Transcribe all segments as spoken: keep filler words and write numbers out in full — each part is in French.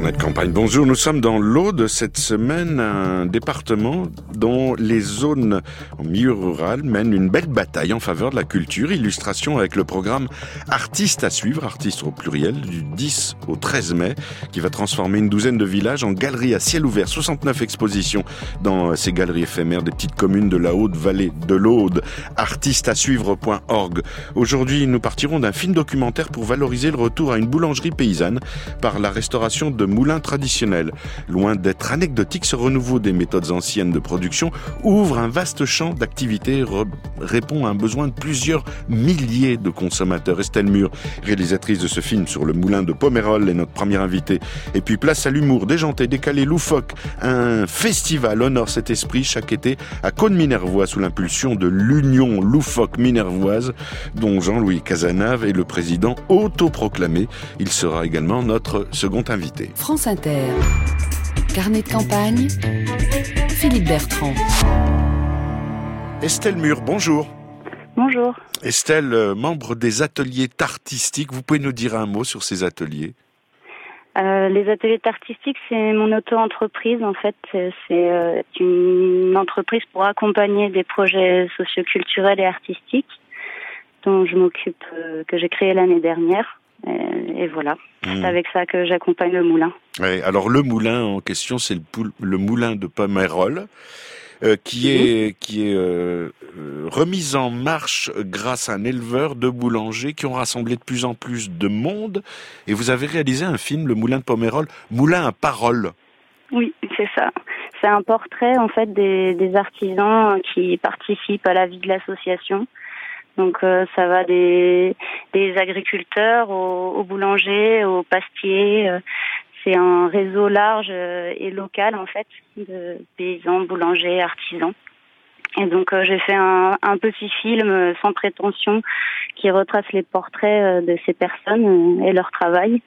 Carnet de campagne. Bonjour, nous sommes dans l'Aude cette semaine, un département dont les zones en milieu rural mènent une belle bataille en faveur de la culture. Illustration avec le programme Artistes à suivre, artistes au pluriel, du dix au treize mai, qui va transformer une douzaine de villages en galeries à ciel ouvert. soixante-neuf expositions dans ces galeries éphémères des petites communes de la Haute-Vallée de l'Aude. artistes à suivre point org. Aujourd'hui, nous partirons d'un film documentaire pour valoriser le retour à une boulangerie paysanne par la restauration de moulins traditionnels. Loin d'être anecdotique, ce renouveau des méthodes anciennes de production ouvre un vaste champ d'activités, re- répond à un besoin de plusieurs milliers de consommateurs. Estelle Mur, réalisatrice de ce film sur le moulin de Pomerol, est notre première invitée. Et puis place à l'humour déjanté, décalé, loufoque. Un festival honore cet esprit chaque été à Caunes-Minervois sous l'impulsion de l'Union loufoque minervoise, dont Jean-Louis Cazenave est le président autoproclamé. Il sera également notre second invité. France Inter. Carnet de campagne. Philippe Bertrand. Estelle Mur, bonjour. Bonjour. Estelle, membre des ateliers Tartistiques, vous pouvez nous dire un mot sur ces ateliers ? Euh, les ateliers artistiques, c'est mon auto-entreprise. En fait, c'est, c'est euh, une entreprise pour accompagner des projets socioculturels et artistiques dont je m'occupe, euh, que j'ai créé l'année dernière. Et, et voilà, mmh. C'est avec ça que j'accompagne le moulin. Ouais, alors le moulin en question, c'est le, poul- le moulin de Pomerol, euh, qui est, mmh. qui est euh, remis en marche grâce à un éleveur de boulangers qui ont rassemblé de plus en plus de monde. Et vous avez réalisé un film, Le Moulin de Pomerol, Moulin à parole. Oui, c'est ça. C'est un portrait en fait des, des artisans qui participent à la vie de l'association. Donc euh, ça va des, des agriculteurs aux, aux boulangers, aux pastiers. Euh, c'est un réseau large euh, et local en fait de paysans, boulangers, artisans. Et donc euh, j'ai fait un, un petit film euh, sans prétention qui retrace les portraits euh, de ces personnes euh, et leur travail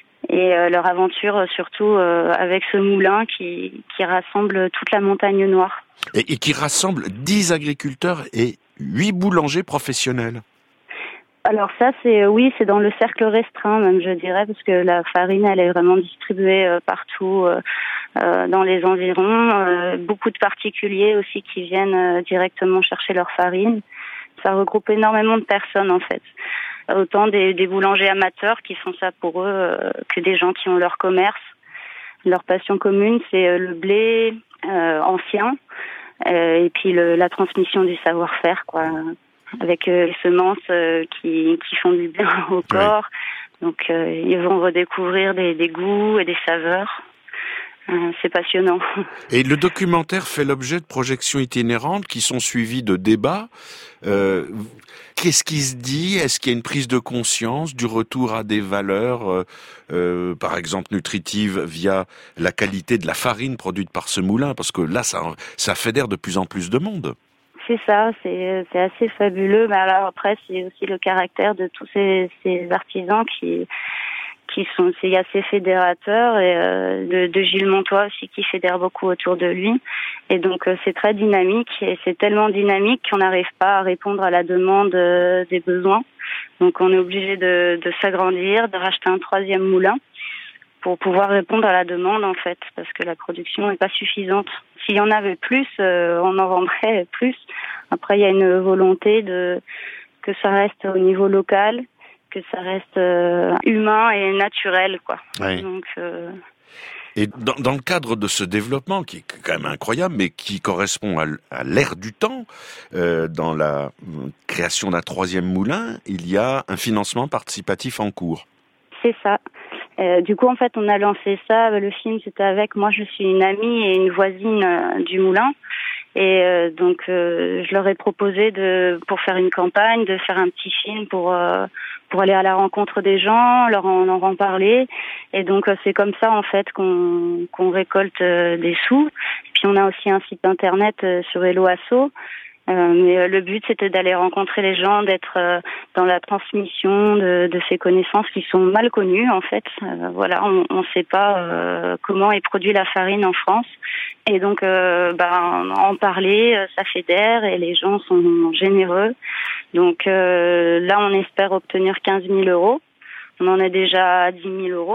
et euh, leur aventure euh, surtout euh, avec ce moulin qui, qui rassemble toute la montagne noire. Et, et qui rassemble dix agriculteurs et huit boulangers professionnels. Alors ça, c'est oui, c'est dans le cercle restreint même, je dirais, parce que la farine, elle est vraiment distribuée euh, partout euh, euh, dans les environs. Euh, beaucoup de particuliers aussi qui viennent euh, directement chercher leur farine. Ça regroupe énormément de personnes en fait. Autant des, des boulangers amateurs qui font ça pour eux euh, que des gens qui ont leur commerce. Leur passion commune, c'est euh, le blé euh, ancien. Euh, et puis le, la transmission du savoir-faire, quoi, avec euh, les semences euh, qui, qui font du bien au corps. Oui. Donc euh, ils vont redécouvrir des, des goûts et des saveurs. Euh, c'est passionnant. Et le documentaire fait l'objet de projections itinérantes qui sont suivies de débats. Euh, qu'est-ce qui se dit ? Est-ce qu'il y a une prise de conscience du retour à des valeurs, euh, euh, par exemple nutritives, via la qualité de la farine produite par ce moulin ? Parce que là, ça, ça fédère de plus en plus de monde. C'est ça, c'est, c'est assez fabuleux. Mais alors après, c'est aussi le caractère de tous ces, ces artisans qui... qui sont c'est assez fédérateurs et euh, de, de Gilles Montois aussi qui fédère beaucoup autour de lui et donc euh, c'est très dynamique et c'est tellement dynamique qu'on n'arrive pas à répondre à la demande euh, des besoins, donc on est obligé de, de s'agrandir, de racheter un troisième moulin pour pouvoir répondre à la demande en fait, parce que la production n'est pas suffisante. S'il y en avait plus, euh, on en vendrait plus. Après il y a une volonté de que ça reste au niveau local, que ça reste euh, humain et naturel, quoi. Oui. Donc, euh... Et dans, dans le cadre de ce développement, qui est quand même incroyable, mais qui correspond à, à l'ère du temps, euh, dans la création d'un troisième moulin, il y a un financement participatif en cours. C'est ça. Euh, du coup, en fait, on a lancé ça. Le film, c'était avec moi. Je suis une amie et une voisine euh, du moulin. Et euh, donc, euh, je leur ai proposé de, pour faire une campagne, de faire un petit film pour euh, pour aller à la rencontre des gens, leur en, leur en parler. Et donc, euh, c'est comme ça en fait qu'on qu'on récolte euh, des sous. Et puis, on a aussi un site internet euh, sur Hello Asso. Euh, mais euh, le but, c'était d'aller rencontrer les gens, d'être euh, dans la transmission de, de ces connaissances qui sont mal connues, en fait. Euh, voilà, on ne sait pas euh, comment est produite la farine en France. Et donc, euh, bah, en parler, euh, ça fédère et les gens sont généreux. Donc euh, là, on espère obtenir quinze mille euros. On en est déjà à dix mille euros.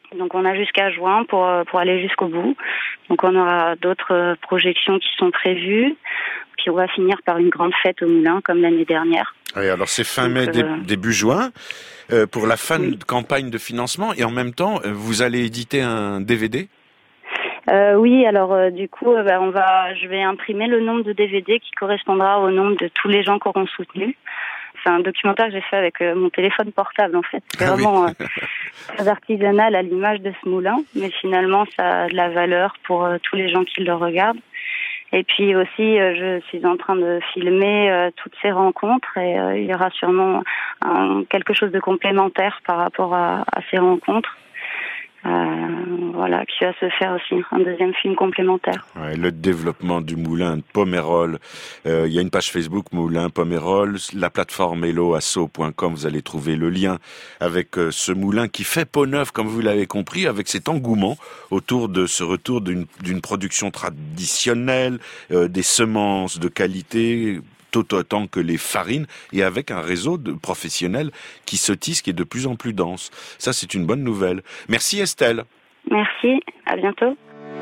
Donc on a jusqu'à juin pour pour aller jusqu'au bout. Donc on aura d'autres projections qui sont prévues. Puis on va finir par une grande fête au Moulin comme l'année dernière. Oui, alors c'est fin Donc, mai, euh... début juin euh, pour la fin oui. de campagne de financement et en même temps vous allez éditer un D V D. Euh, oui, alors euh, du coup, euh, bah, on va, je vais imprimer le nombre de D V D qui correspondra au nombre de tous les gens qui auront soutenu. C'est un documentaire que j'ai fait avec euh, mon téléphone portable en fait. C'est ah vraiment oui. euh, très artisanal à l'image de ce moulin, mais finalement ça a de la valeur pour euh, tous les gens qui le regardent. Et puis aussi, euh, je suis en train de filmer euh, toutes ces rencontres et euh, il y aura sûrement un, quelque chose de complémentaire par rapport à, à ces rencontres. Euh, voilà, qui va se faire aussi, un deuxième film complémentaire. Ouais, le développement du moulin de Pomerol. Euh, il y a une page Facebook Moulin Pomerol, la plateforme hello asso point com, vous allez trouver le lien avec euh, ce moulin qui fait peau neuve, comme vous l'avez compris, avec cet engouement autour de ce retour d'une, d'une production traditionnelle, euh, des semences de qualité, tout autant que les farines, et avec un réseau de professionnels qui se tisse, qui est de plus en plus dense. Ça, c'est une bonne nouvelle. Merci Estelle. Merci, à bientôt.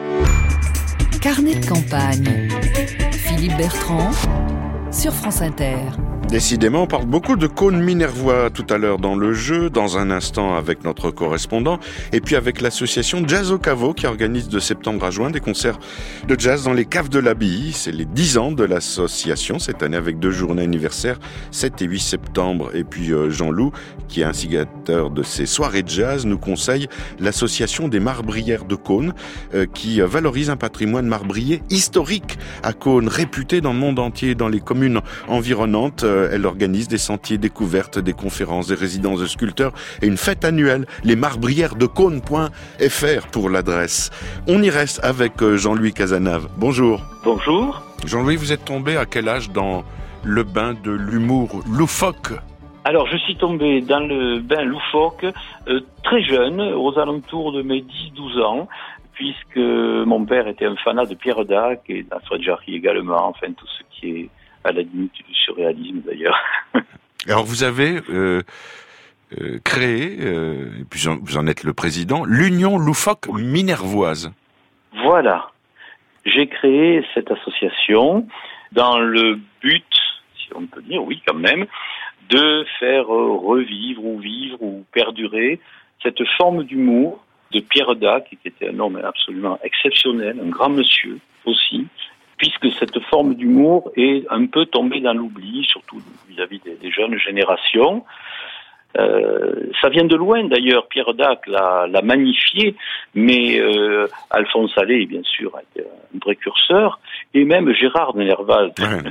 Carnet de campagne. Philippe Bertrand, sur France Inter. Décidément, on parle beaucoup de cônes minervois tout à l'heure dans le jeu, dans un instant avec notre correspondant, et puis avec l'association Jazz au Caveau qui organise de septembre à juin des concerts de jazz dans les caves de l'Abbaye. C'est les dix ans de l'association cette année avec deux journées anniversaires, sept et huit septembre. Et puis euh, Jean-Loup, qui est instigateur de ces soirées de jazz, nous conseille l'association des marbrières de Cône euh, qui valorise un patrimoine marbrier historique à Cône, réputé dans le monde entier, dans les communes environnantes. Elle organise des sentiers découvertes, des conférences, des résidences de sculpteurs et une fête annuelle, les marbrières de Cône point F R pour l'adresse. On y reste avec Jean-Louis Cazenave. Bonjour. Bonjour. Jean-Louis, vous êtes tombé à quel âge dans le bain de l'humour loufoque ? Alors, je suis tombé dans le bain loufoque euh, très jeune, aux alentours de mes dix douze ans, puisque mon père était un fanat de Pierre Dac et d'Alfred Jarry également, enfin tout ce qui est à la limite du surréalisme d'ailleurs. Alors vous avez euh, euh, créé, euh, et puis vous en êtes le président, l'Union loufoque minervoise. Voilà. J'ai créé cette association dans le but, si on peut dire, oui quand même, de faire revivre ou vivre ou perdurer cette forme d'humour de Pierre Dac, qui était un homme absolument exceptionnel, un grand monsieur aussi, puisque cette forme d'humour est un peu tombée dans l'oubli, surtout vis-à-vis des, des jeunes générations. Euh, ça vient de loin d'ailleurs, Pierre Dac l'a, l'a magnifié, mais euh, Alphonse Allais, bien sûr, a été un précurseur, et même Gérard de Nerval.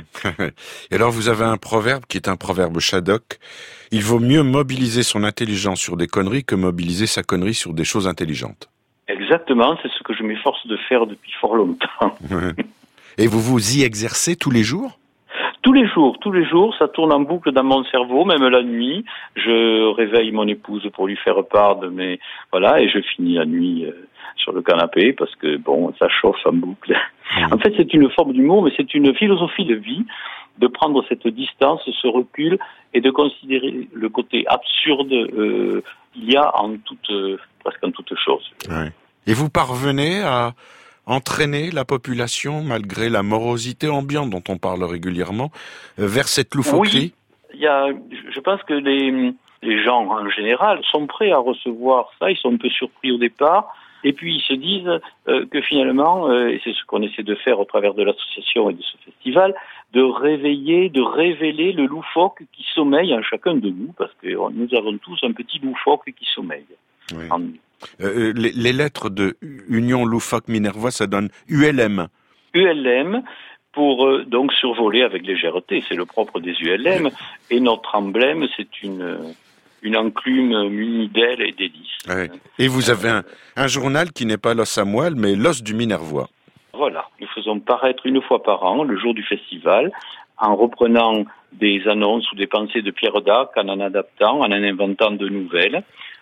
Et alors vous avez un proverbe qui est un proverbe Shadok. Il vaut mieux mobiliser son intelligence sur des conneries que mobiliser sa connerie sur des choses intelligentes. Exactement, c'est ce que je m'efforce de faire depuis fort longtemps. Et vous vous y exercez tous les jours ? Tous les jours, tous les jours, ça tourne en boucle dans mon cerveau, même la nuit. Je réveille mon épouse pour lui faire part de mes... Voilà, et je finis la nuit euh, sur le canapé parce que, bon, ça chauffe en boucle. En fait, c'est une forme d'humour, mais c'est une philosophie de vie, de prendre cette distance, ce recul, et de considérer le côté absurde euh, qu'il y a en toute, euh, presque en toute chose. Ouais. Et vous parvenez à entraîner la population, malgré la morosité ambiante dont on parle régulièrement, vers cette loufoquerie ? Oui, il y a, je pense que les, les gens en général sont prêts à recevoir ça, ils sont un peu surpris au départ, et puis ils se disent euh, que finalement, euh, et c'est ce qu'on essaie de faire au travers de l'association et de ce festival, de réveiller, de révéler le loufoque qui sommeille en chacun de nous, parce que nous avons tous un petit loufoque qui sommeille oui. en nous. Euh, les, les lettres de Union loufoque minervoise, ça donne U L M. U L M pour euh, donc survoler avec légèreté, c'est le propre des U L M, et notre emblème, c'est une une enclume munie d'ailes et d'hélices. Ouais. Et vous avez un, un journal qui n'est pas l'os à moelle, mais l'os du Minervois. Voilà, nous faisons paraître une fois par an, le jour du festival, en reprenant des annonces ou des pensées de Pierre Dac, en en adaptant, en en inventant de nouvelles,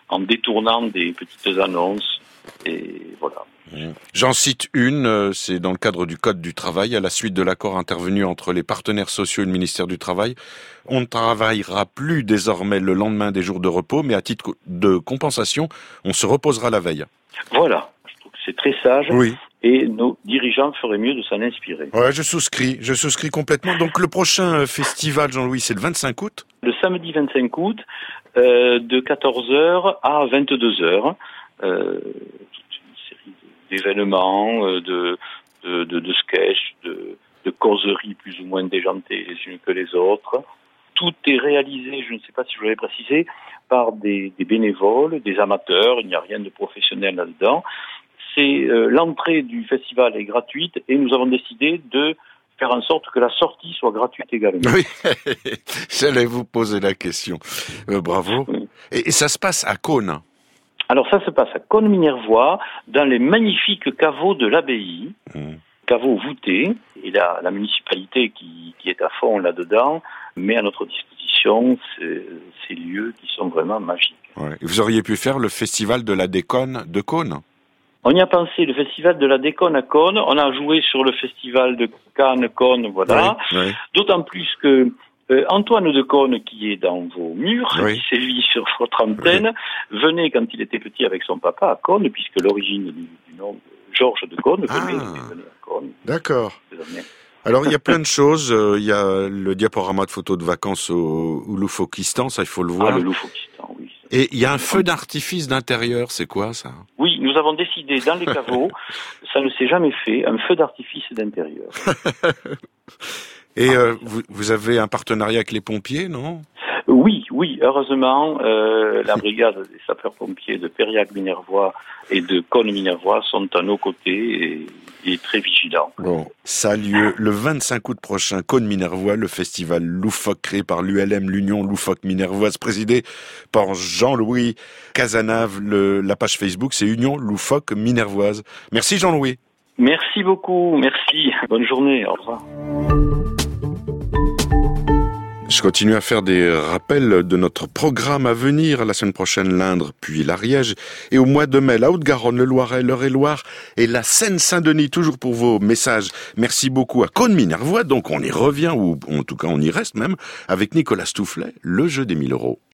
en détournant des petites annonces. Et voilà. J'en cite une, c'est dans le cadre du Code du travail, à la suite de l'accord intervenu entre les partenaires sociaux et le ministère du Travail. On ne travaillera plus désormais le lendemain des jours de repos, mais à titre de compensation, on se reposera la veille. Voilà, je trouve que c'est très sage. Oui. Et nos dirigeants feraient mieux de s'en inspirer. Ouais, je souscris, je souscris complètement. Donc le prochain festival, Jean-Louis, c'est le vingt-cinq août. Le samedi vingt-cinq août, euh, de quatorze heures à vingt-deux heures. Euh, d'événements, de, de, de, de sketchs, de, de causeries plus ou moins déjantées les unes que les autres. Tout est réalisé, je ne sais pas si je l'avais précisé, par des, des bénévoles, des amateurs, il n'y a rien de professionnel là-dedans. C'est euh, l'entrée du festival est gratuite et nous avons décidé de faire en sorte que la sortie soit gratuite également. Oui, j'allais vous poser la question. Euh, bravo. Oui. Et, et ça se passe à Cône. Alors ça se passe à Cône-Minervois, dans les magnifiques caveaux de l'abbaye, mmh. caveaux voûtés, et la, la municipalité qui, qui est à fond là-dedans met à notre disposition ces, ces lieux qui sont vraiment magiques. Ouais. Vous auriez pu faire le festival de la déconne de Cône. On y a pensé, le festival de la déconne à Cône, on a joué sur le festival de Cannes-Cône, voilà, oui, oui. D'autant plus que Euh, Antoine de Cône, qui est dans vos murs, oui. qui sévit sur votre antenne, oui. venait quand il était petit avec son papa à Cône, puisque l'origine du, du nom de Georges de Cône venait, ah. venait à Cône. D'accord. Alors, il y a plein de choses. Euh, il y a le diaporama de photos de vacances au, au Loufokistan, ça, il faut le voir. Ah, le Loufokistan, oui. Et il y a un feu d'artifice d'intérieur, c'est quoi, ça? Oui, nous avons décidé, dans les caveaux, ça ne s'est jamais fait, un feu d'artifice d'intérieur. Et euh, vous, vous avez un partenariat avec les pompiers, non? Oui, oui, heureusement, euh, la brigade des sapeurs-pompiers de Périac-Minervois et de Cône-Minervois sont à nos côtés et, et très vigilants. Bon, ça a lieu le vingt-cinq août prochain, Cône-Minervois, le festival loufoque créé par l'U L M, l'Union loufoque minervoise, présidé par Jean-Louis Cazenave. Le, la page Facebook, c'est Union loufoque minervoise. Merci Jean-Louis. Merci beaucoup, merci. Bonne journée, au revoir. Je continue à faire des rappels de notre programme à venir. La semaine prochaine, l'Indre, puis l'Ariège. Et au mois de mai, la Haute-Garonne, le Loiret, l'Eure-et-Loire et la Seine-Saint-Denis. Toujours pour vos messages. Merci beaucoup à Cône-Minervois. Donc on y revient, ou en tout cas on y reste même, avec Nicolas Stoufflet, le jeu des mille euros.